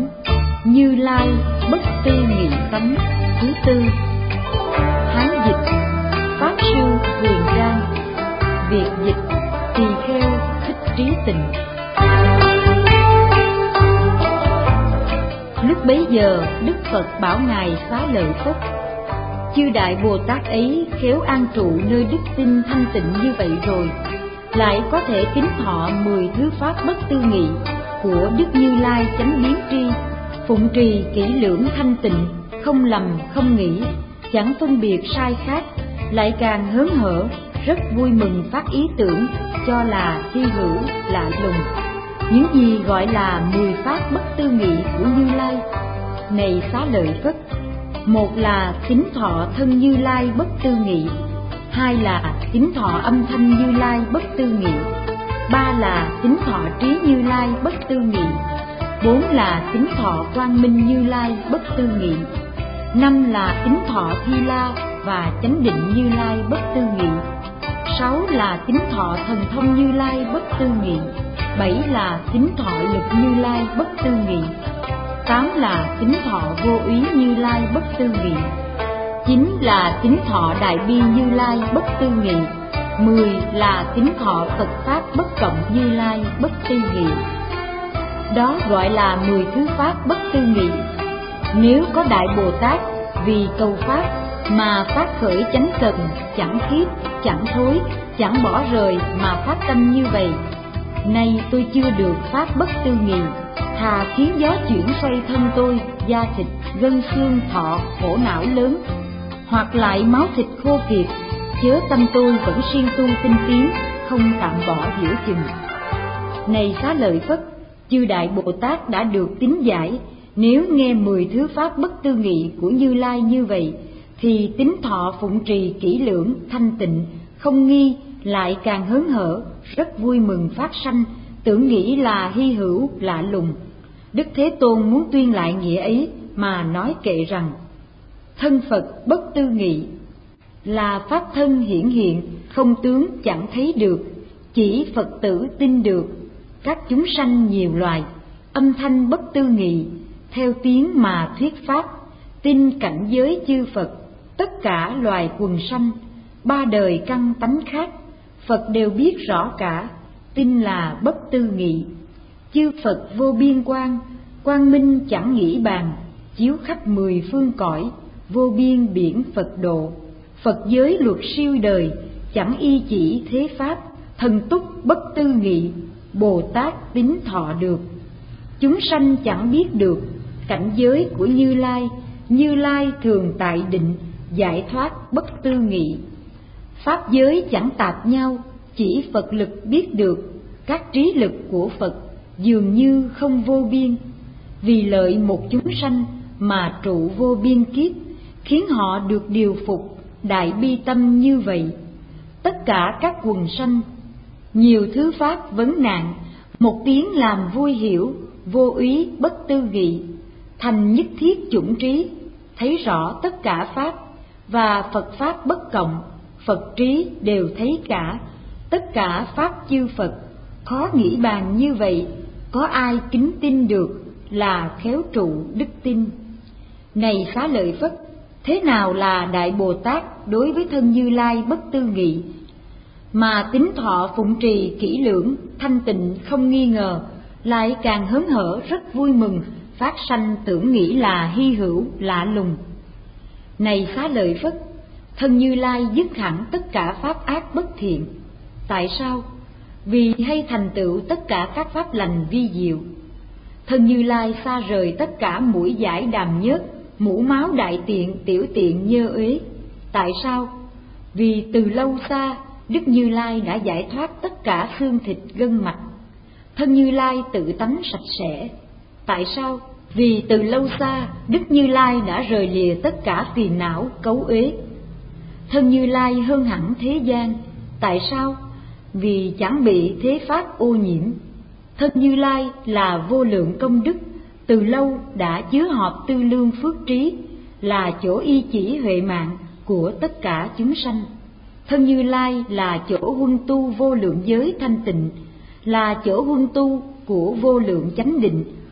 Như Lai bất tư nghị tánh thứ tư. Hán dịch Pháp sư Huyền Trang, Việt dịch Tỳ Kheo Thích Trí Tình. Lúc bấy giờ Đức Phật bảo ngài Xá Lợi Phất: chư đại Bồ Tát ấy khéo an trụ nơi đức tin thanh tịnh như vậy rồi, lại có thể kính thọ 10 thứ pháp bất tư nghị của Đức Như Lai chánh biến tri, phụng trì kỹ lưỡng thanh tịnh, không lầm không nghĩ, chẳng phân biệt sai khác, lại càng hớn hở, rất vui mừng phát ý tưởng cho là hy hữu lạ lùng. Những gì gọi là 10 pháp bất tư nghị của Như Lai? Này Xá Lợi Phất, một là kính thọ thân Như Lai bất tư nghị, hai là kính thọ âm thanh Như Lai bất tư nghị, ba là kính thọ trí Như Lai bất tư nghị, bốn là kính thọ quang minh Như Lai bất tư nghị, năm là kính thọ Thi La và chánh định Như Lai bất tư nghị, sáu là kính thọ thần thông Như Lai bất tư nghị, bảy là kính thọ lực Như Lai bất tư nghị, tám là kính thọ vô úy Như Lai bất tư nghị, chín là kính thọ đại bi Như Lai bất tư nghị, 10 là kính thọ Phật pháp bất cộng Như Lai bất tư nghị. Đó gọi là 10 thứ pháp bất tư nghị. Nếu có đại Bồ Tát vì cầu pháp mà phát khởi chánh cần, chẳng kiết, chẳng thối, chẳng bỏ rời mà phát tâm như vậy: nay tôi chưa được pháp bất tư nghị, thà khiến gió chuyển xoay thân tôi, da thịt, gân xương thọ khổ não lớn, hoặc lại máu thịt khô kiệt, chớ tâm tôi vẫn siêng tu tinh tiến, không tạm bỏ giữa chừng. Này Xá Lợi Phất, chư đại Bồ Tát đã được tín giải, nếu nghe 10 thứ pháp bất tư nghị của Như Lai như vậy, thì tín thọ phụng trì kỹ lưỡng thanh tịnh, không nghi, lại càng hớn hở, rất vui mừng phát sanh, tưởng nghĩ là hy hữu lạ lùng. Đức Thế Tôn muốn tuyên lại nghĩa ấy mà nói kệ rằng: thân Phật bất tư nghị là pháp thân hiển hiện, không tướng chẳng thấy được, chỉ Phật tử tin được. Các chúng sanh nhiều loài, âm thanh bất tư nghị, theo tiếng mà thuyết pháp, tin cảnh giới chư Phật. Tất cả loài quần sanh, ba đời căn tánh khác, Phật đều biết rõ cả, tin là bất tư nghị. Chư Phật vô biên quang, quang minh chẳng nghĩ bàn, chiếu khắp 10 phương cõi, vô biên biển Phật độ. Phật giới luật siêu đời, chẳng y chỉ thế pháp, thần túc bất tư nghị, Bồ Tát tín thọ được. Chúng sanh chẳng biết được cảnh giới của Như Lai, Như Lai thường tại định, giải thoát bất tư nghị. Pháp giới chẳng tạp nhau, chỉ Phật lực biết được, các trí lực của Phật dường như không vô biên. Vì lợi một chúng sanh mà trụ vô biên kiếp, khiến họ được điều phục đại bi tâm như vậy. Tất cả các quần sanh, nhiều thứ pháp vấn nạn, một tiếng làm vui hiểu, vô úy bất tư nghị, thành nhất thiết chủng trí, thấy rõ tất cả pháp, và Phật pháp bất cộng, Phật trí đều thấy cả, tất cả pháp chư Phật, khó nghĩ bàn như vậy, có ai kính tin được là khéo trụ đức tin. Này Xá Lợi Phất, thế nào là đại Bồ Tát đối với thân Như Lai bất tư nghị, mà tín thọ phụng trì kỹ lưỡng thanh tịnh không nghi ngờ, lại càng hớn hở rất vui mừng, phát sanh tưởng nghĩ là hy hữu lạ lùng. Này Xá Lợi Phất, thân Như Lai dứt hẳn tất cả pháp ác bất thiện. Tại sao? Vì hay thành tựu tất cả các pháp lành vi diệu. Thân Như Lai xa rời tất cả mũi giải đàm nhớt, mũ máu đại tiện, tiểu tiện nhơ uế. Tại sao? Vì từ lâu xa, Đức Như Lai đã giải thoát tất cả xương thịt gân mạch. Thân Như Lai tự tánh sạch sẽ. Tại sao? Vì từ lâu xa, Đức Như Lai đã rời lìa tất cả phiền não cấu uế. Thân Như Lai hơn hẳn thế gian. Tại sao? Vì chẳng bị thế pháp ô nhiễm. Thân Như Lai là vô lượng công đức, từ lâu đã chứa họp tư lương phước trí, là chỗ y chỉ huệ mạng của tất cả chúng sanh. Thân Như Lai là chỗ huân tu vô lượng giới thanh tịnh, là chỗ huân tu của vô lượng chánh định,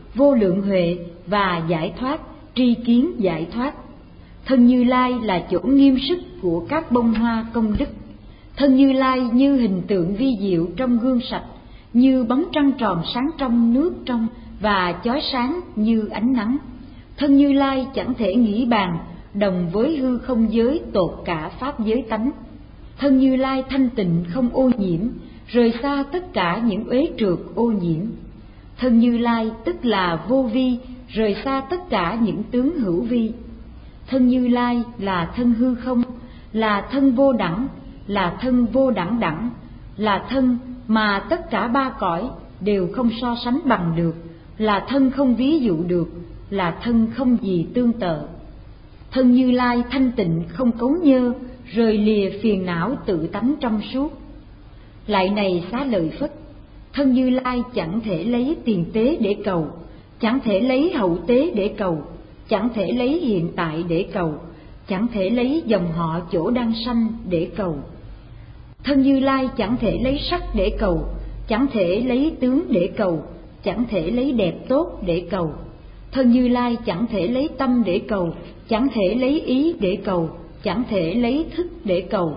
vô lượng huệ và giải thoát, tri kiến giải thoát. Thân Như Lai là chỗ nghiêm sức của các bông hoa công đức. Thân Như Lai như hình tượng vi diệu trong gương sạch, như bóng trăng tròn sáng trong nước trong và chói sáng như ánh nắng. Thân Như Lai chẳng thể nghĩ bàn, đồng với hư không giới tột cả pháp giới tánh. Thân Như Lai thanh tịnh không ô nhiễm, rời xa tất cả những uế trượt ô nhiễm. Thân Như Lai tức là vô vi, rời xa tất cả những tướng hữu vi. Thân Như Lai là thân hư không, là thân vô đẳng, là thân vô đẳng đẳng, là thân mà tất cả ba cõi đều không so sánh bằng được, là thân không ví dụ được, là thân không gì tương tự. Thân Như Lai thanh tịnh không cấu nhơ, rời lìa phiền não tự tánh trong suốt. Lại này Xá Lợi Phất, thân Như Lai chẳng thể lấy tiền tế để cầu, chẳng thể lấy hậu tế để cầu, chẳng thể lấy hiện tại để cầu, chẳng thể lấy dòng họ chỗ đang sanh để cầu. Thân Như Lai chẳng thể lấy sắc để cầu, chẳng thể lấy tướng để cầu, chẳng thể lấy đẹp tốt để cầu. Thân Như Lai chẳng thể lấy tâm để cầu, chẳng thể lấy ý để cầu, chẳng thể lấy thức để cầu.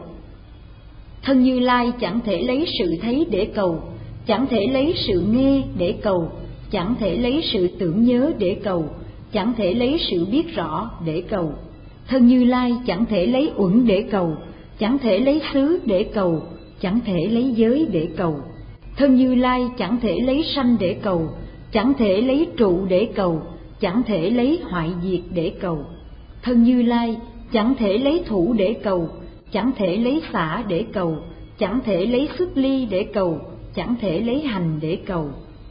Thân Như Lai chẳng thể lấy sự thấy để cầu, chẳng thể lấy sự nghe để cầu, chẳng thể lấy sự tưởng nhớ để cầu, chẳng thể lấy sự biết rõ để cầu. Thân Như Lai chẳng thể lấy uẩn để cầu, chẳng thể lấy xứ để cầu, chẳng thể lấy giới để cầu. Thân Như Lai chẳng thể lấy sanh để cầu, chẳng thể lấy trụ để cầu, chẳng thể lấy hoại diệt để cầu. Thân Như Lai chẳng thể lấy thủ để cầu, chẳng thể lấy xả để cầu, chẳng thể lấy xuất ly để cầu, chẳng thể lấy hành để cầu.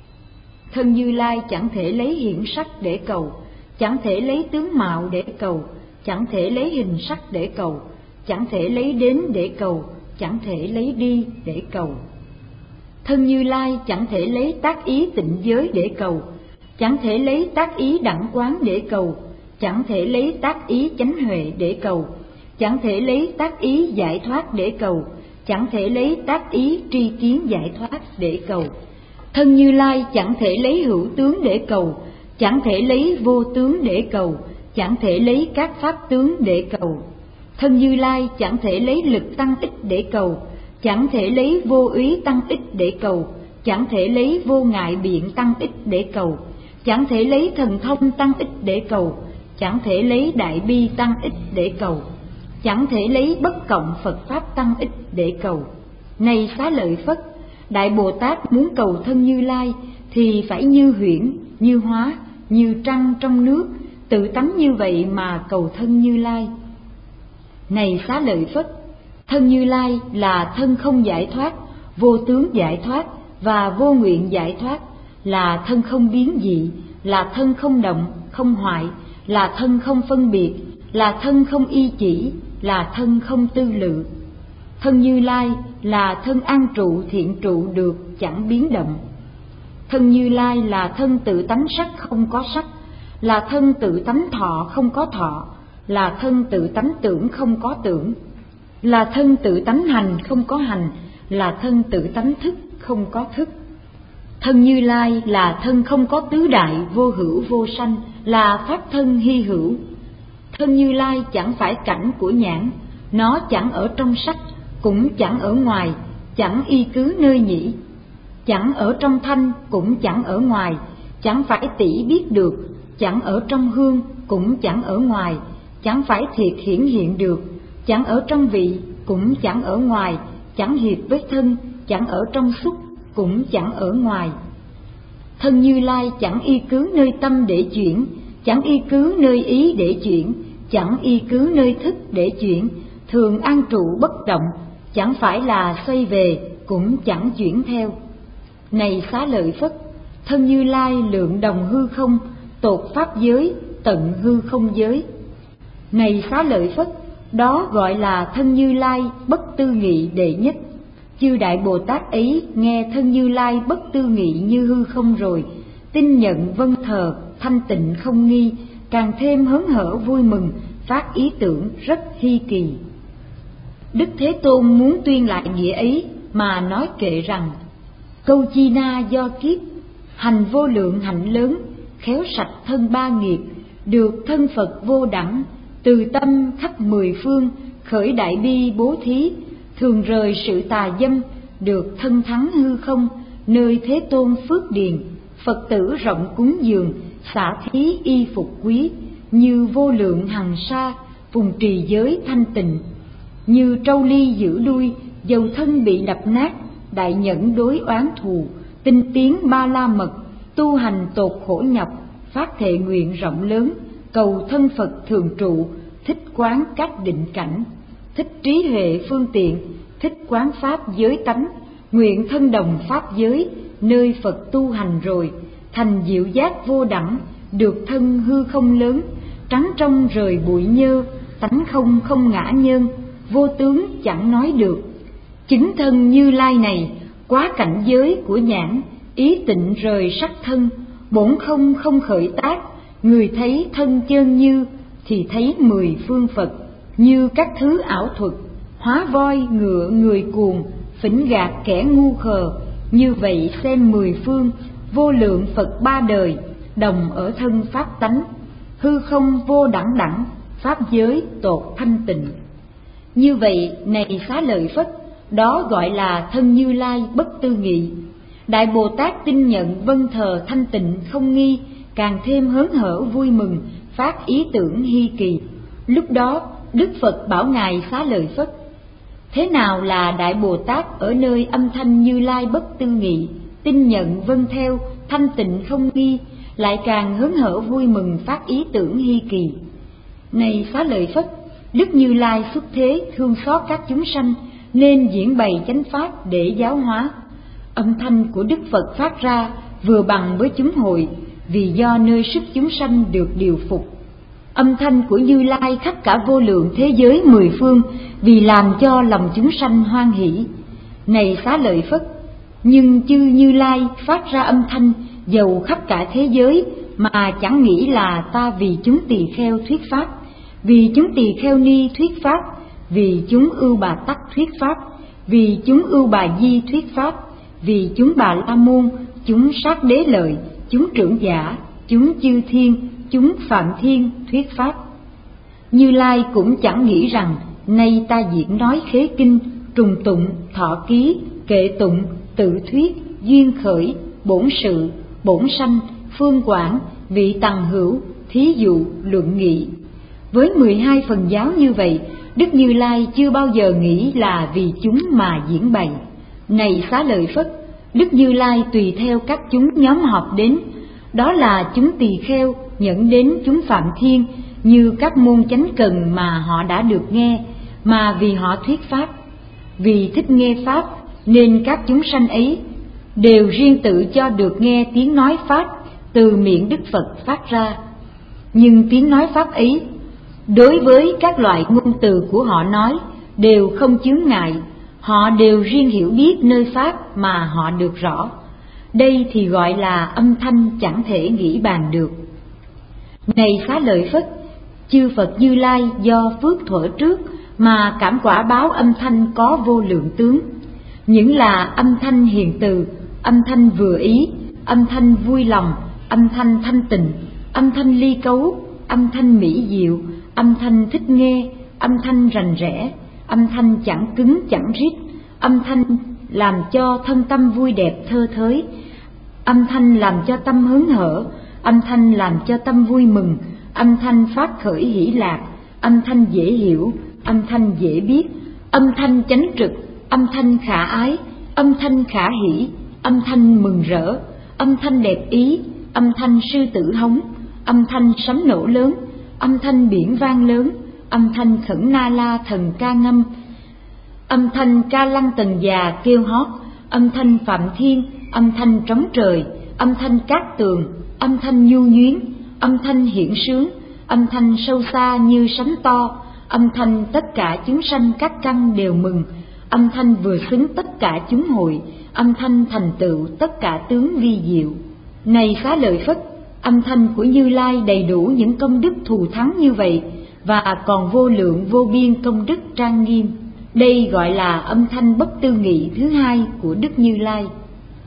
Thân Như Lai chẳng thể lấy hiện sắc để cầu, chẳng thể lấy tướng mạo để cầu, chẳng thể lấy hình sắc để cầu, chẳng thể lấy đến để cầu, chẳng thể lấy đi để cầu. Thân Như Lai chẳng thể lấy tác ý tịnh giới để cầu, chẳng thể lấy tác ý đẳng quán để cầu, chẳng thể lấy tác ý chánh huệ để cầu, chẳng thể lấy tác ý giải thoát để cầu, chẳng thể lấy tác ý tri kiến giải thoát để cầu. Thân Như Lai chẳng thể lấy hữu tướng để cầu, chẳng thể lấy vô tướng để cầu, chẳng thể lấy các pháp tướng để cầu. Thân Như Lai chẳng thể lấy lực tăng ích để cầu, chẳng thể lấy vô úy tăng ích để cầu, chẳng thể lấy vô ngại biện tăng ích để cầu, chẳng thể lấy thần thông tăng ích để cầu, chẳng thể lấy đại bi tăng ích để cầu, chẳng thể lấy bất cộng Phật Pháp tăng ích để cầu. Này Xá Lợi Phất, Đại Bồ Tát muốn cầu thân Như Lai thì phải như huyễn, như hóa, như trăng trong nước, tự tánh như vậy mà cầu thân Như Lai. Này Xá Lợi Phất, thân Như Lai là thân không giải thoát, vô tướng giải thoát và vô nguyện giải thoát, là thân không biến dị, là thân không động, không hoại, là thân không phân biệt, là thân không y chỉ, là thân không tư lự. Thân Như Lai là thân an trụ thiện trụ được chẳng biến động. Thân Như Lai là thân tự tánh sắc không có sắc, là thân tự tánh thọ không có thọ, là thân tự tánh tưởng không có tưởng, là thân tự tánh hành không có hành, là thân tự tánh thức không có thức. Thân Như Lai là thân không có tứ đại vô hữu vô sanh, là pháp thân hy hữu. Thân Như Lai chẳng phải cảnh của nhãn, nó chẳng ở trong sắc, cũng chẳng ở ngoài, chẳng y cứ nơi nhĩ, chẳng ở trong thanh, cũng chẳng ở ngoài, chẳng phải tỷ biết được, chẳng ở trong hương, cũng chẳng ở ngoài, chẳng phải thiệt hiển hiện được, chẳng ở trong vị, cũng chẳng ở ngoài, chẳng hiệp với thân, chẳng ở trong xúc, cũng chẳng ở ngoài. Thân Như Lai chẳng y cứ nơi tâm để chuyển, chẳng y cứ nơi ý để chuyển, chẳng y cứ nơi thức để chuyển, thường an trụ bất động, chẳng phải là xoay về, cũng chẳng chuyển theo. Này Xá Lợi Phất, thân Như Lai lượng đồng hư không, tột pháp giới, tận hư không giới. Này Xá Lợi Phất, đó gọi là thân Như Lai bất tư nghị đệ nhất. Chư Đại Bồ Tát ấy nghe thân Như Lai bất tư nghị như hư không rồi, tin nhận vâng thờ, thanh tịnh không nghi, càng thêm hớn hở vui mừng, phát ý tưởng rất hy kỳ. Đức Thế Tôn muốn tuyên lại nghĩa ấy mà nói kệ rằng: câu chi na do kiết, hành vô lượng hạnh lớn, khéo sạch thân ba nghiệp, được thân Phật vô đẳng, từ tâm khắp mười phương, khởi đại bi bố thí, thường rời sự tà dâm, được thân thắng hư không, nơi Thế Tôn phước điền, Phật tử rộng cúng dường, xả thí y phục quý, như vô lượng hằng sa, vùng trì giới thanh tịnh, như trâu ly giữ đuôi, dầu thân bị đập nát, đại nhẫn đối oán thù, tinh tiến ba la mật, tu hành tột khổ nhọc, phát thệ nguyện rộng lớn, cầu thân Phật thường trụ, thích quán các định cảnh, thích trí huệ phương tiện, thích quán pháp giới tánh, nguyện thân đồng pháp giới, nơi Phật tu hành rồi, thành diệu giác vô đẳng, được thân hư không lớn, trắng trong rời bụi nhơ, tánh không không ngã nhơn, vô tướng chẳng nói được. Chứng thân Như Lai này, quá cảnh giới của nhãn, ý tịnh rời sắc thân, bổn không không khởi tác, người thấy thân chơn như, thì thấy mười phương Phật, như các thứ ảo thuật, hóa voi ngựa người cuồng, phỉnh gạt kẻ ngu khờ, như vậy xem mười phương, vô lượng Phật ba đời, đồng ở thân pháp tánh, hư không vô đẳng đẳng, pháp giới tột thanh tịnh. Như vậy này Xá Lợi Phất, đó gọi là thân Như Lai bất tư nghị. Đại Bồ Tát tin nhận vâng thờ thanh tịnh không nghi, càng thêm hớn hở vui mừng, phát ý tưởng hy kỳ. Lúc đó Đức Phật bảo ngài Xá Lợi Phất: thế nào là Đại Bồ Tát ở nơi âm thanh Như Lai bất tư nghị, tin nhận vâng theo thanh tịnh không nghi, lại càng hớn hở vui mừng, phát ý tưởng hy kỳ? Này Xá Lợi Phất, Đức Như Lai xuất thế thương xót các chúng sanh, nên diễn bày chánh pháp để giáo hóa. Âm thanh của Đức Phật phát ra vừa bằng với chúng hội, vì do nơi sức chúng sanh được điều phục. Âm thanh của Như Lai khắp cả vô lượng thế giới mười phương, vì làm cho lòng chúng sanh hoan hỷ. Này Xá Lợi Phất, nhưng chư Như Lai phát ra âm thanh dầu khắp cả thế giới, mà chẳng nghĩ là ta vì chúng tỳ kheo thuyết pháp, vì chúng tỳ kheo ni thuyết pháp, vì chúng ưu bà tắc thuyết pháp, vì chúng ưu bà di thuyết pháp, vì chúng bà la môn, chúng sát đế lợi, chúng trưởng giả, chúng chư thiên, chúng phạm thiên thuyết pháp. Như Lai cũng chẳng nghĩ rằng nay ta diễn nói khế kinh, trùng tụng, thọ ký, kệ tụng, tự thuyết, duyên khởi, bổn sự, bổn sanh, phương quảng, vị tằng hữu, thí dụ, luận nghị. Với 12 phần giáo như vậy, Đức Như Lai chưa bao giờ nghĩ là vì chúng mà diễn bày. Này Xá Lợi Phất, Đức Như Lai tùy theo các chúng nhóm họp đến, đó là chúng tỳ kheo dẫn đến chúng phạm thiên, như các môn chánh cần mà họ đã được nghe, mà vì họ thuyết pháp. Vì thích nghe pháp nên các chúng sanh ấy đều riêng tự cho được nghe tiếng nói pháp từ miệng Đức Phật phát ra. Nhưng tiếng nói pháp ấy đối với các loại ngôn từ của họ nói đều không chướng ngại, họ đều riêng hiểu biết nơi pháp mà họ được rõ. Đây thì gọi là âm thanh chẳng thể nghĩ bàn được. Này Xá Lợi Phất, chư Phật Như Lai do phước thuở trước mà cảm quả báo âm thanh có vô lượng tướng, những là âm thanh hiền từ, âm thanh vừa ý, âm thanh vui lòng, âm thanh thanh tịnh, âm thanh ly cấu, âm thanh mỹ diệu, âm thanh thích nghe, âm thanh rành rẽ, âm thanh chẳng cứng chẳng rít, âm thanh làm cho thân tâm vui đẹp thơ thới, âm thanh làm cho tâm hớn hở, âm thanh làm cho tâm vui mừng, âm thanh phát khởi hỷ lạc, âm thanh dễ hiểu, âm thanh dễ biết, âm thanh chánh trực, âm thanh khả ái, âm thanh khả hỷ, âm thanh mừng rỡ, âm thanh đẹp ý, âm thanh sư tử hống, âm thanh sấm nổ lớn, âm thanh biển vang lớn, âm thanh khẩn na la thần ca ngâm, âm thanh ca lăng tần già kêu hót, âm thanh phạm thiên, âm thanh trống trời, âm thanh cát tường, âm thanh nhu nhuyến, âm thanh hiển sướng, âm thanh sâu xa như sấm to, âm thanh tất cả chúng sanh các căn đều mừng, âm thanh vừa xứng tất cả chúng hội, âm thanh thành tựu tất cả tướng vi diệu. Này Xá Lợi Phất, âm thanh của Như Lai đầy đủ những công đức thù thắng như vậy, và còn vô lượng vô biên công đức trang nghiêm. Đây gọi là âm thanh bất tư nghị thứ hai của Đức Như Lai.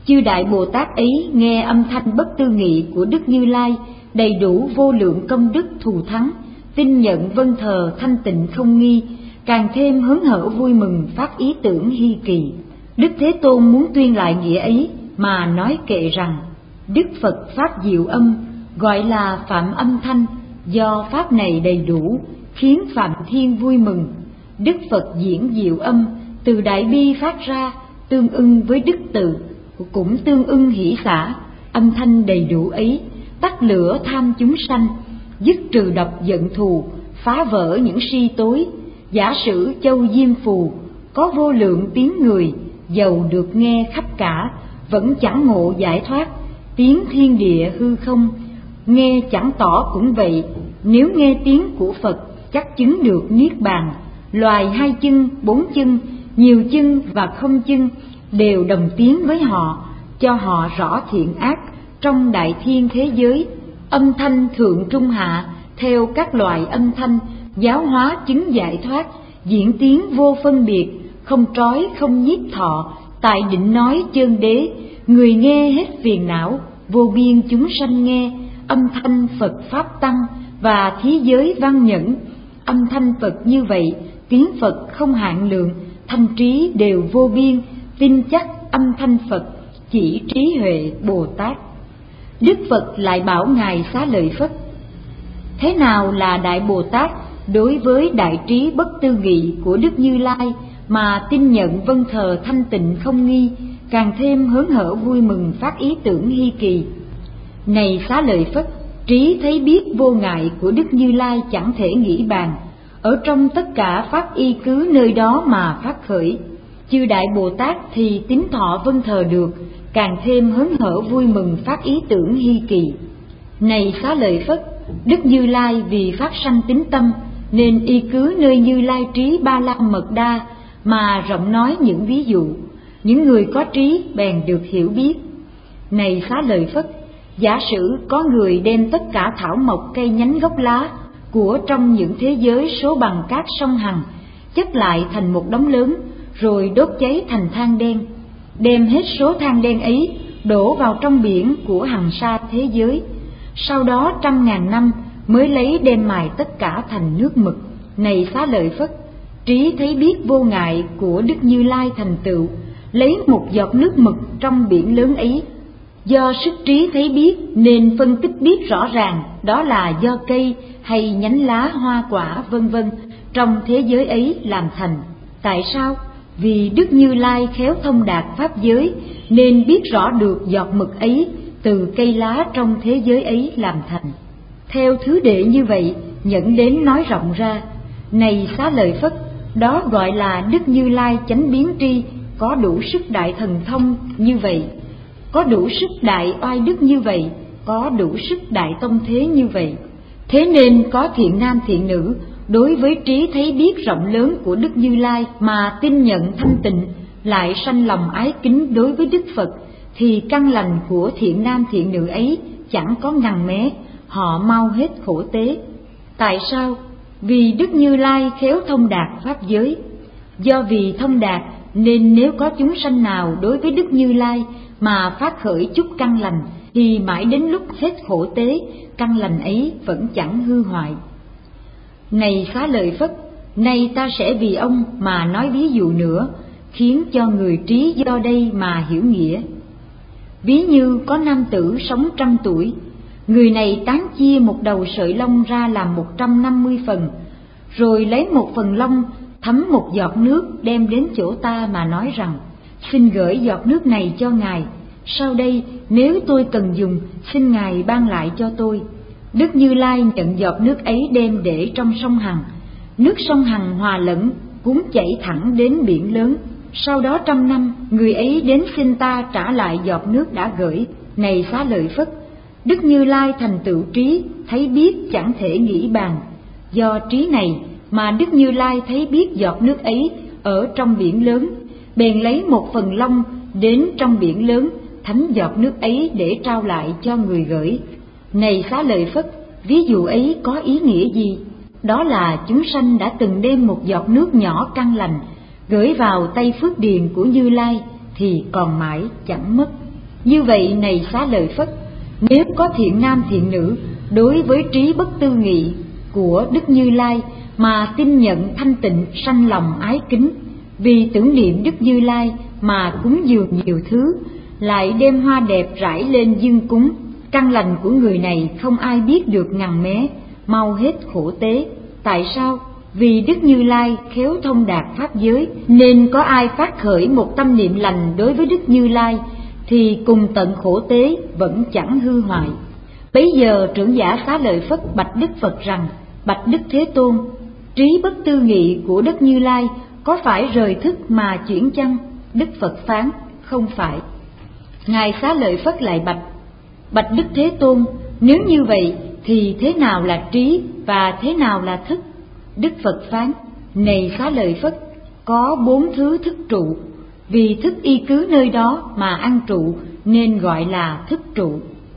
Chư Đại Bồ Tát ấy nghe âm thanh bất tư nghị của Đức Như Lai, đầy đủ vô lượng công đức thù thắng, tin nhận vâng thờ thanh tịnh không nghi, càng thêm hớn hở vui mừng phát ý tưởng hy kỳ. Đức Thế Tôn muốn tuyên lại nghĩa ấy mà nói kệ rằng: Đức Phật Pháp diệu âm, gọi là phạm âm thanh, do Pháp này đầy đủ, khiến Phạm Thiên vui mừng. Đức Phật diễn diệu âm, từ đại bi phát ra, tương ưng với đức từ, cũng tương ưng hỷ xả. Âm thanh đầy đủ ấy, tắt lửa tham chúng sanh, dứt trừ độc giận thù, phá vỡ những si tối. Giả sử châu Diêm Phù, có vô lượng tiếng người, dầu được nghe khắp cả, vẫn chẳng ngộ giải thoát. Tiếng thiên địa hư không, nghe chẳng tỏ cũng vậy. Nếu nghe tiếng của Phật, chắc chứng được niết bàn. Loài hai chân, bốn chân, nhiều chân và không chân đều đồng tiếng với họ, cho họ rõ thiện ác trong đại thiên thế giới. Âm thanh thượng trung hạ, theo các loại âm thanh, giáo hóa chứng giải thoát, diễn tiếng vô phân biệt, không trói không nhiếp thọ, tại định nói chân đế. Người nghe hết phiền não, vô biên chúng sanh nghe. Âm thanh Phật Pháp Tăng và thí giới văn nhẫn. Âm thanh Phật như vậy, tiếng Phật không hạn lượng, thanh trí đều vô biên. Tin chắc âm thanh Phật chỉ trí huệ Bồ Tát. Đức Phật lại bảo Ngài Xá Lợi Phất: thế nào là Đại Bồ Tát đối với đại trí bất tư nghị của Đức Như Lai mà tin nhận vâng thờ thanh tịnh không nghi, càng thêm hớn hở vui mừng phát ý tưởng hy kỳ? Này Xá Lợi Phất, trí thấy biết vô ngại của Đức Như Lai chẳng thể nghĩ bàn, ở trong tất cả pháp y cứ nơi đó mà phát khởi. Chư Đại Bồ Tát thì tín thọ vâng thờ được, càng thêm hớn hở vui mừng phát ý tưởng hy kỳ. Này Xá Lợi Phất, Đức Như Lai vì phát sanh tín tâm, nên y cứ nơi Như Lai trí Ba La Mật Đa mà rộng nói những ví dụ. Những người có trí bèn được hiểu biết. Này Xá Lợi Phất, giả sử có người đem tất cả thảo mộc cây nhánh gốc lá của trong những thế giới số bằng cát sông Hằng chất lại thành một đống lớn, rồi đốt cháy thành than đen, đem hết số than đen ấy đổ vào trong biển của Hằng Sa thế giới. Sau đó 100.000 năm mới lấy đem mài tất cả thành nước mực. Này Xá Lợi Phất, trí thấy biết vô ngại của Đức Như Lai thành tựu, lấy một giọt nước mực trong biển lớn ấy. Do sức trí thấy biết nên phân tích biết rõ ràng đó là do cây hay nhánh lá hoa quả vân vân trong thế giới ấy làm thành. Tại sao? Vì Đức Như Lai khéo thông đạt pháp giới nên biết rõ được giọt mực ấy từ cây lá trong thế giới ấy làm thành. Theo thứ đệ như vậy dẫn đến nói rộng ra. Này Xá Lợi Phất, đó gọi là Đức Như Lai chánh biến tri, có đủ sức đại thần thông như vậy, có đủ sức đại oai đức như vậy, có đủ sức đại tông thế như vậy. Thế nên có thiện nam thiện nữ đối với trí thấy biết rộng lớn của Đức Như Lai mà tin nhận thanh tịnh, lại sanh lòng ái kính đối với Đức Phật, thì căn lành của thiện nam thiện nữ ấy chẳng có ngăn mé, họ mau hết khổ tế. Tại sao? Vì Đức Như Lai khéo thông đạt pháp giới. Do vì thông đạt nên nếu có chúng sanh nào đối với Đức Như Lai mà phát khởi chút căn lành, thì mãi đến lúc hết khổ tế, căn lành ấy vẫn chẳng hư hoại. Này Xá Lợi Phất, nay ta sẽ vì ông mà nói ví dụ nữa, khiến cho người trí do đây mà hiểu nghĩa. Ví như có nam tử sống 100 tuổi, người này tán chia một đầu sợi lông ra làm 150 phần, rồi lấy một phần lông thấm một giọt nước đem đến chỗ ta mà nói rằng: xin gửi giọt nước này cho ngài, sau đây nếu tôi cần dùng, xin ngài ban lại cho tôi. Đức Như Lai nhận giọt nước ấy đem để trong sông Hằng. Nước sông Hằng hòa lẫn cuốn chảy thẳng đến biển lớn. Sau đó 100 năm, người ấy đến xin ta trả lại giọt nước đã gửi. Này Xá Lợi Phất, Đức Như Lai thành tựu trí thấy biết chẳng thể nghĩ bàn. Do trí này mà Đức Như Lai thấy biết giọt nước ấy ở trong biển lớn, bèn lấy một phần lông đến trong biển lớn, thấm giọt nước ấy để trao lại cho người gửi. Này Xá Lợi Phất, ví dụ ấy có ý nghĩa gì? Đó là chúng sanh đã từng đem một giọt nước nhỏ căn lành gửi vào tay phước điền của Như Lai thì còn mãi chẳng mất. Như vậy này Xá Lợi Phất, nếu có thiện nam thiện nữ đối với trí bất tư nghị của Đức Như Lai mà tin nhận thanh tịnh sanh lòng ái kính, vì tưởng niệm Đức Như Lai mà cúng dường nhiều thứ, lại đem hoa đẹp rải lên dâng cúng, căn lành của người này không ai biết được ngần mé, mau hết khổ tế. Tại sao? Vì Đức Như Lai khéo thông đạt pháp giới, nên có ai phát khởi một tâm niệm lành đối với Đức Như Lai thì cùng tận khổ tế vẫn chẳng hư hoại. Bấy giờ trưởng giả Xá Lợi Phất bạch Đức Phật rằng: bạch Đức Thế Tôn, trí bất tư nghị của Đức Như Lai có phải rời thức mà chuyển chăng? Đức Phật phán: không phải. Ngài Xá Lợi Phất lại bạch: bạch Đức Thế Tôn, nếu như vậy thì thế nào là trí và thế nào là thức? Đức Phật phán: này Xá Lợi Phất, có 4 thứ thức trụ, vì thức y cứ nơi đó mà ăn trụ nên gọi là thức trụ.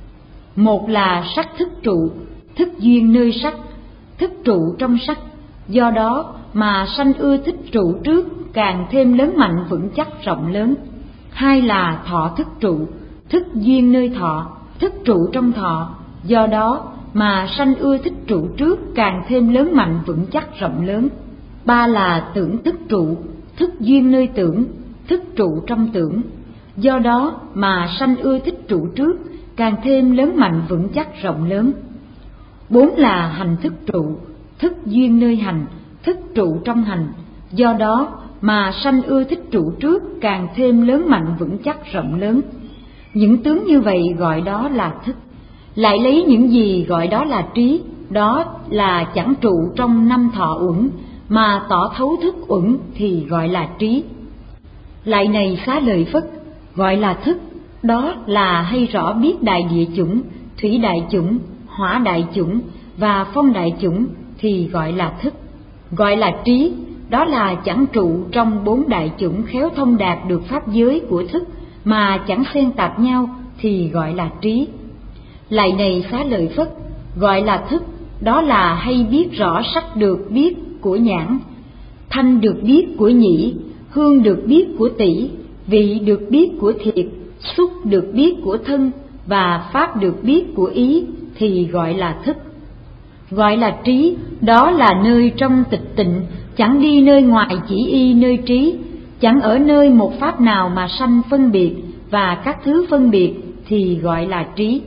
Một là sắc thức trụ, thức duyên nơi sắc, thức trụ trong sắc, do đó mà sanh ưa thích trụ trước, càng thêm lớn mạnh vững chắc rộng lớn. Hai là thọ thức trụ, thức duyên nơi thọ, thức trụ trong thọ, do đó mà sanh ưa thích trụ trước, càng thêm lớn mạnh vững chắc rộng lớn. Ba là tưởng thức trụ, thức duyên nơi tưởng, thức trụ trong tưởng, do đó mà sanh ưa thích trụ trước, càng thêm lớn mạnh vững chắc rộng lớn. Bốn là hành thức trụ, thức duyên nơi hành, thức trụ trong hành, do đó mà sanh ưa thích trụ trước, càng thêm lớn mạnh vững chắc rộng lớn. Những tướng như vậy gọi đó là thức. Lại lấy những gì gọi đó là trí, đó là chẳng trụ trong 5 thọ uẩn, mà tỏ thấu thức uẩn thì gọi là trí. Lại này Xá Lợi Phất, gọi là thức, đó là hay rõ biết đại địa chủng, thủy đại chủng, hỏa đại chủng và phong đại chủng thì gọi là thức. Gọi là trí, đó là chẳng trụ trong 4 đại chủng khéo thông đạt được pháp giới của thức, mà chẳng xen tạp nhau thì gọi là trí. Lại này Xá Lợi Phất, gọi là thức, đó là hay biết rõ sắc được biết của nhãn, thanh được biết của nhĩ, hương được biết của tỷ, vị được biết của thiệt, xúc được biết của thân và pháp được biết của ý thì gọi là thức. Gọi là trí, đó là nơi trong tịch tịnh, chẳng đi nơi ngoài chỉ y nơi trí, chẳng ở nơi một pháp nào mà sanh phân biệt và các thứ phân biệt thì gọi là trí.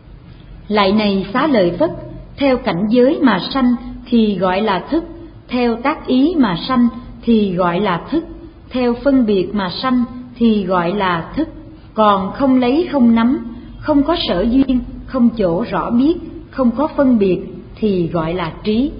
Lại này Xá Lợi Phất, theo cảnh giới mà sanh thì gọi là thức, theo tác ý mà sanh thì gọi là thức, theo phân biệt mà sanh thì gọi là thức. Còn không lấy không nắm, không có sở duyên, không chỗ rõ biết, không có phân biệt thì gọi là trí.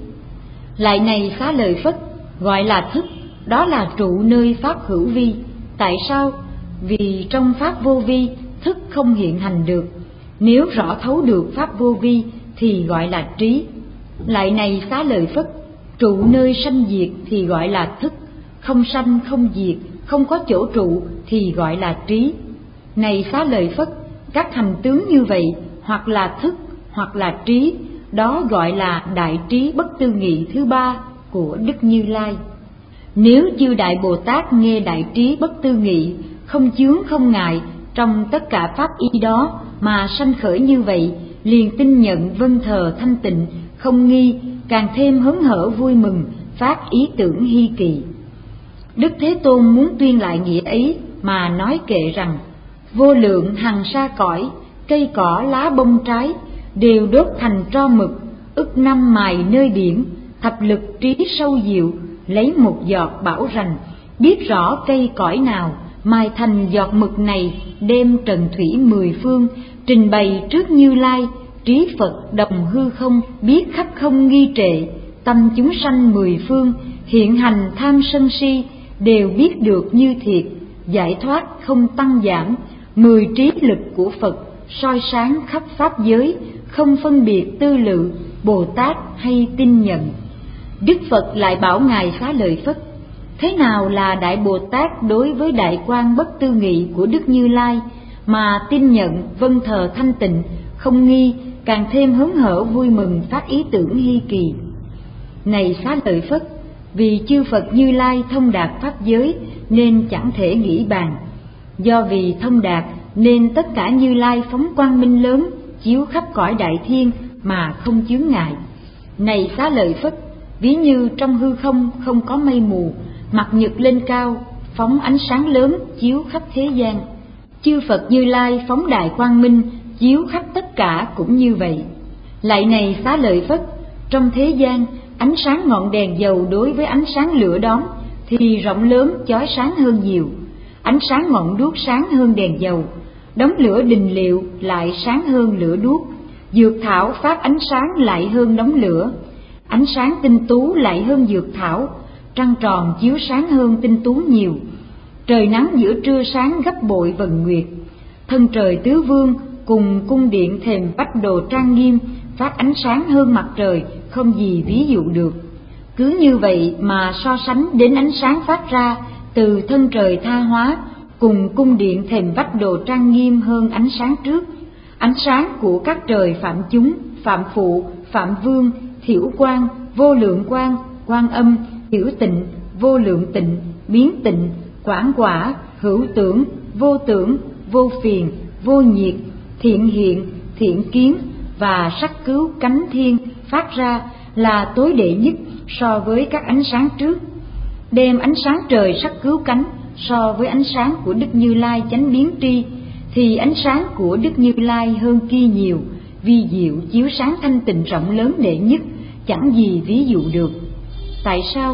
Lại này Xá Lợi Phất, gọi là thức, đó là trụ nơi pháp hữu vi. Tại sao? Vì trong pháp vô vi, thức không hiện hành được. Nếu rõ thấu được pháp vô vi thì gọi là trí. Lại này Xá Lợi Phất, trụ nơi sanh diệt thì gọi là thức, không sanh không diệt, không có chỗ trụ thì gọi là trí. Này Xá Lợi Phất, các hành tướng như vậy, hoặc là thức, hoặc là trí, đó gọi là đại trí bất tư nghị thứ 3 của Đức Như Lai. Nếu chư Đại Bồ Tát nghe đại trí bất tư nghị, không chướng không ngại trong tất cả pháp y đó mà sanh khởi như vậy, liền tin nhận vâng thờ thanh tịnh, không nghi, càng thêm hớn hở vui mừng, phát ý tưởng hy kỳ. Đức Thế Tôn muốn tuyên lại nghĩa ấy mà nói kệ rằng: vô lượng hằng sa cõi, cây cỏ lá bông trái đều đốt thành tro mực, ức năm mài nơi biển, thập lực trí sâu diệu, lấy một giọt bảo rành, biết rõ cây cõi nào mài thành giọt mực này, đem trần thủy 10 phương trình bày trước Như Lai, trí Phật đồng hư không, biết khắp không nghi trệ, tâm chúng sanh 10 phương hiện hành tham sân si đều biết được như thiệt, giải thoát không tăng giảm. 10 trí lực của Phật soi sáng khắp pháp giới, không phân biệt tư lự, Bồ Tát hay tin nhận. Đức Phật lại bảo ngài Xá Lợi Phất: thế nào là Đại Bồ Tát đối với đại quang bất tư nghị của Đức Như Lai mà tin nhận vâng thờ thanh tịnh, không nghi, càng thêm hớn hở vui mừng, phát ý tưởng hy kỳ? Này Xá Lợi Phất, vì chư Phật Như Lai thông đạt pháp giới nên chẳng thể nghĩ bàn. Do vì thông đạt nên tất cả Như Lai phóng quang minh lớn chiếu khắp cõi đại thiên mà không chướng ngại. Này Xá Lợi Phất, ví như trong hư không không có mây mù, mặt nhật lên cao, phóng ánh sáng lớn chiếu khắp thế gian. Chư Phật Như Lai phóng đại quang minh chiếu khắp tất cả cũng như vậy. Lại này Xá Lợi Phất, trong thế gian, ánh sáng ngọn đèn dầu đối với ánh sáng lửa đóm thì rộng lớn chói sáng hơn nhiều. Ánh sáng ngọn đuốc sáng hơn đèn dầu, đống lửa đình liệu lại sáng hơn lửa đuốc. Dược thảo phát ánh sáng lại hơn đống lửa, ánh sáng tinh tú lại hơn dược thảo. Trăng tròn chiếu sáng hơn tinh tú nhiều. Trời nắng giữa trưa sáng gấp bội vầng nguyệt. Thân trời tứ vương cùng cung điện thềm vách đồ trang nghiêm phát ánh sáng hơn mặt trời, không gì ví dụ được. Cứ như vậy mà so sánh đến ánh sáng phát ra từ thân trời tha hóa cùng cung điện thềm vách đồ trang nghiêm hơn ánh sáng trước. Ánh sáng của các trời phạm chúng, phạm phụ, phạm vương, thiểu quang, vô lượng quang, quan âm, thiểu tịnh, vô lượng tịnh, biến tịnh, quảng quả, hữu tưởng, vô phiền, vô nhiệt, thiện hiện, thiện kiến và sắc cứu cánh thiên phát ra là tối đệ nhất so với các ánh sáng trước. Đem ánh sáng trời sắc cứu cánh so với ánh sáng của Đức Như Lai chánh biến tri, thì ánh sáng của Đức Như Lai hơn kia nhiều, vi diệu chiếu sáng thanh tịnh rộng lớn đệ nhất, chẳng gì ví dụ được. Tại sao?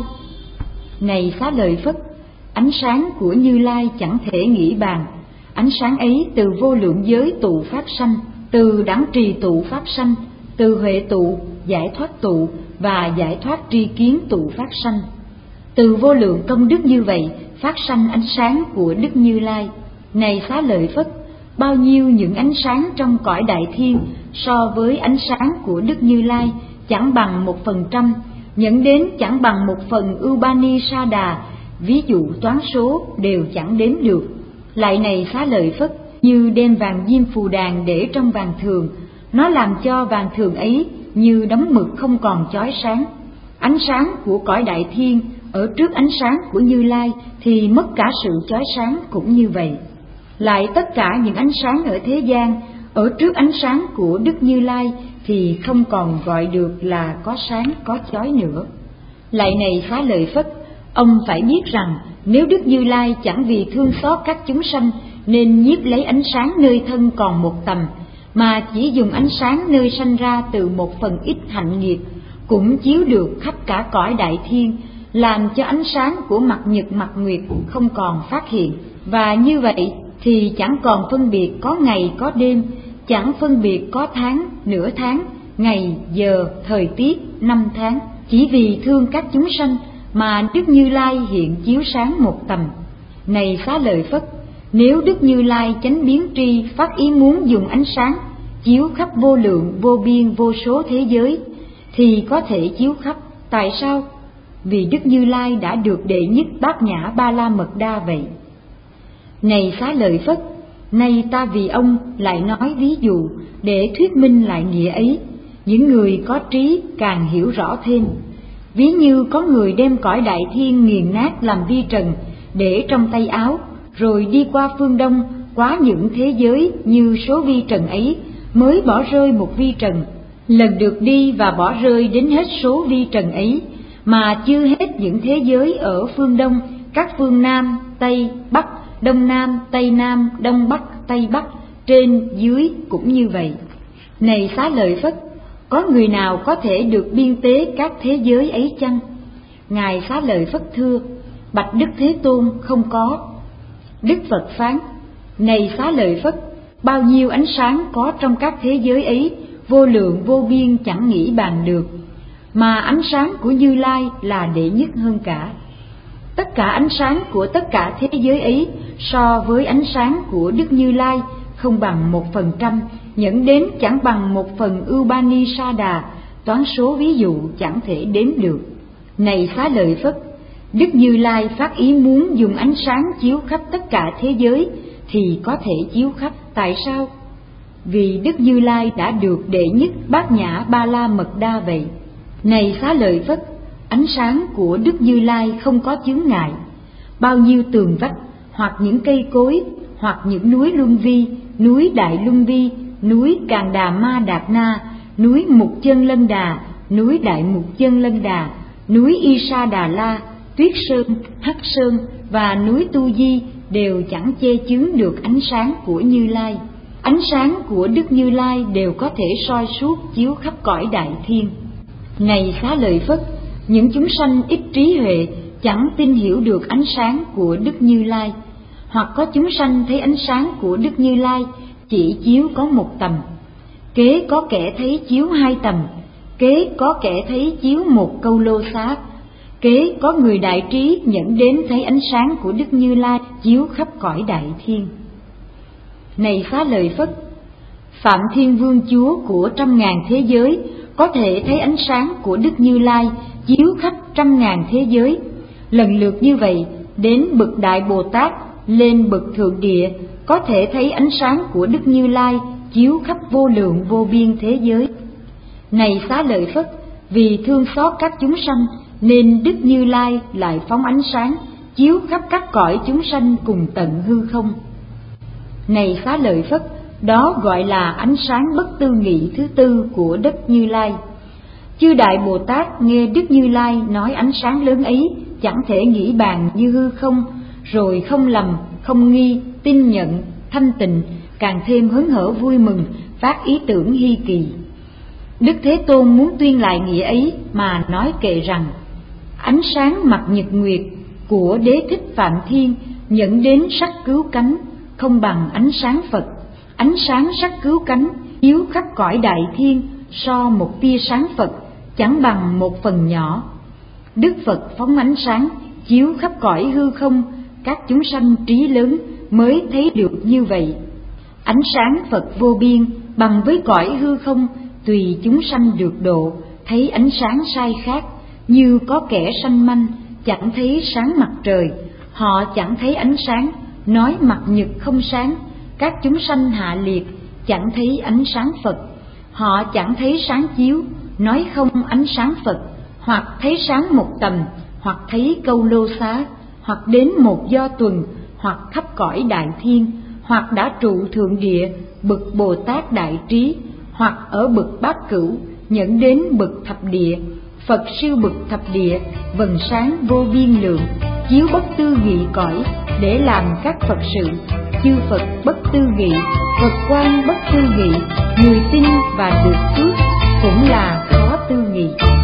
Này Xá Lợi Phất, ánh sáng của Như Lai chẳng thể nghĩ bàn. Ánh sáng ấy từ vô lượng giới tụ phát sanh, từ đẳng trì tụ pháp sanh, từ huệ tụ, giải thoát tụ và giải thoát tri kiến tụ phát sanh. Từ vô lượng công đức như vậy phát sanh ánh sáng của Đức Như Lai. Này Xá Lợi Phất, bao nhiêu những ánh sáng trong cõi đại thiên so với ánh sáng của Đức Như Lai chẳng bằng 1%, nhẫn đến chẳng bằng 1/1000 Upanishada, ví dụ toán số đều chẳng đếm được. Lại này Xá Lợi Phất, như đem vàng diêm phù đàn để trong vàng thường, nó làm cho vàng thường ấy như đống mực không còn chói sáng. Ánh sáng của cõi đại thiên ở trước ánh sáng của Như Lai thì mất cả sự chói sáng cũng như vậy. Lại tất cả những ánh sáng ở thế gian ở trước ánh sáng của Đức Như Lai thì không còn gọi được là có sáng có chói nữa. Lại này Xá Lợi Phất, ông phải biết rằng nếu Đức Như Lai chẳng vì thương xót các chúng sanh nên nhiếp lấy ánh sáng nơi thân còn một tầm, mà chỉ dùng ánh sáng nơi sanh ra từ 1/1000 hạnh nghiệp, cũng chiếu được khắp cả cõi đại thiên, làm cho ánh sáng của mặt nhật mặt nguyệt không còn phát hiện. Và như vậy thì chẳng còn phân biệt có ngày có đêm, chẳng phân biệt có tháng, nửa tháng, ngày, giờ, thời tiết, năm tháng. Chỉ vì thương các chúng sanh mà Đức Như Lai hiện chiếu sáng một tầm. Này Xá Lợi Phất, nếu Đức Như Lai chánh biến tri phát ý muốn dùng ánh sáng chiếu khắp vô lượng vô biên vô số thế giới thì có thể chiếu khắp. Tại sao? Vì Đức Như Lai đã được đệ nhất Bát Nhã Ba La Mật Đa vậy. Này Xá Lợi Phất, nay ta vì ông lại nói ví dụ để thuyết minh lại nghĩa ấy, những người có trí càng hiểu rõ thêm. Ví như có người đem cõi đại thiên nghiền nát làm vi trần để trong tay áo, rồi đi qua phương Đông quá những thế giới như số vi trần ấy mới bỏ rơi một vi trần, lần được đi và bỏ rơi đến hết số vi trần ấy, mà chưa hết những thế giới ở phương Đông, các phương Nam, Tây, Bắc, Đông Nam, Tây Nam, Đông Bắc, Tây Bắc, trên, dưới cũng như vậy. Này Xá Lợi Phất, có người nào có thể được biên tế các thế giới ấy chăng? Ngài Xá Lợi Phất thưa, bạch Đức Thế Tôn, không có. Đức Phật phán, này Xá Lợi Phất, bao nhiêu ánh sáng có trong các thế giới ấy, vô lượng vô biên chẳng nghĩ bàn được, mà ánh sáng của Như Lai là đệ nhất hơn cả. Tất cả ánh sáng của tất cả thế giới ấy so với ánh sáng của Đức Như Lai không bằng 1%, nhẫn đến chẳng bằng 1/1000 Upanishada, toán số ví dụ chẳng thể đếm được. Này Xá Lợi Phất, Đức Như Lai phát ý muốn dùng ánh sáng chiếu khắp tất cả thế giới thì có thể chiếu khắp. Tại sao? Vì Đức Như Lai đã được đệ nhất Bát Nhã Ba La Mật Đa vậy. Này Xá Lợi Phất, ánh sáng của Đức Như Lai không có chướng ngại. Bao nhiêu tường vách hoặc những cây cối hoặc những núi Luân Vi, núi Đại Luân Vi, núi Càn Đà Ma Đạt Na, núi Mục Chân Lân Đà, núi Đại Mục Chân Lân Đà, núi Y Sa Đà La, Tuyết Sơn, Hắc Sơn và núi Tu Di đều chẳng che chướng được ánh sáng của Như Lai. Ánh sáng của Đức Như Lai đều có thể soi suốt chiếu khắp cõi đại thiên. Này Xá Lợi Phất, những chúng sanh ít trí huệ chẳng tin hiểu được ánh sáng của Đức Như Lai, hoặc có chúng sanh thấy ánh sáng của Đức Như Lai chỉ chiếu có một tầm, kế có kẻ thấy chiếu hai tầm, kế có kẻ thấy chiếu một câu lô xá, kế có người đại trí nhận đến thấy ánh sáng của Đức Như Lai chiếu khắp cõi đại thiên. Này Xá Lợi Phất, Phạm Thiên Vương Chúa của 100.000 thế giới có thể thấy ánh sáng của Đức Như Lai chiếu khắp 100.000 thế giới. Lần lượt như vậy, đến bậc Đại Bồ Tát lên bậc Thượng Địa có thể thấy ánh sáng của Đức Như Lai chiếu khắp vô lượng vô biên thế giới. Này Xá Lợi Phất, vì thương xót các chúng sanh nên Đức Như Lai lại phóng ánh sáng chiếu khắp các cõi chúng sanh cùng tận hư không. Này Xá Lợi Phất, đó gọi là ánh sáng bất tư nghị thứ tư của Đức Như Lai. Chư Đại Bồ Tát nghe Đức Như Lai nói ánh sáng lớn ấy chẳng thể nghĩ bàn như hư không, rồi không lầm, không nghi, tin nhận, thanh tịnh, càng thêm hớn hở vui mừng, phát ý tưởng hy kỳ. Đức Thế Tôn muốn tuyên lại nghĩa ấy mà nói kệ rằng: ánh sáng mặt nhật nguyệt của Đế Thích Phạm Thiên dẫn đến sắc cứu cánh, không bằng ánh sáng Phật. Ánh sáng sắc cứu cánh chiếu khắp cõi đại thiên, so một tia sáng Phật chẳng bằng một phần nhỏ. Đức Phật phóng ánh sáng chiếu khắp cõi hư không, các chúng sanh trí lớn mới thấy được như vậy. Ánh sáng Phật vô biên bằng với cõi hư không, tùy chúng sanh được độ, thấy ánh sáng sai khác. Như có kẻ sanh manh chẳng thấy sáng mặt trời, họ chẳng thấy ánh sáng, nói mặt nhật không sáng. Các chúng sanh hạ liệt chẳng thấy ánh sáng Phật, họ chẳng thấy sáng chiếu, nói không ánh sáng Phật, hoặc thấy sáng một tầm, hoặc thấy câu lô xá, hoặc đến một do tuần, hoặc khắp cõi đại thiên, hoặc đã trụ thượng địa bậc Bồ Tát đại trí, hoặc ở bậc bát cửu nhận đến bậc thập địa. Phật siêu bậc thập địa vầng sáng vô biên lượng, chiếu bất tư nghị cõi để làm các Phật sự. Chư Phật bất tư nghị, Phật quan bất tư nghị, người tin và được phước cũng là khó tư nghị.